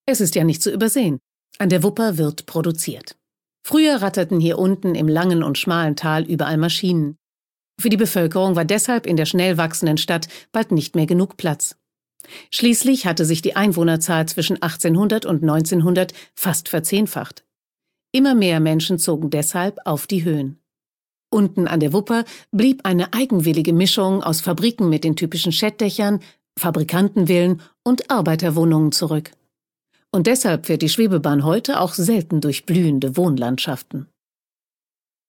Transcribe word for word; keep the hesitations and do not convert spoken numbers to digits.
Es ist ja nicht zu übersehen. An der Wupper wird produziert. Früher ratterten hier unten im langen und schmalen Tal überall Maschinen. Für die Bevölkerung war deshalb in der schnell wachsenden Stadt bald nicht mehr genug Platz. Schließlich hatte sich die Einwohnerzahl zwischen achtzehnhundert und neunzehnhundert fast verzehnfacht. Immer mehr Menschen zogen deshalb auf die Höhen. Unten an der Wupper blieb eine eigenwillige Mischung aus Fabriken mit den typischen Schättdächern, Fabrikantenvillen und Arbeiterwohnungen zurück. Und deshalb fährt die Schwebebahn heute auch selten durch blühende Wohnlandschaften.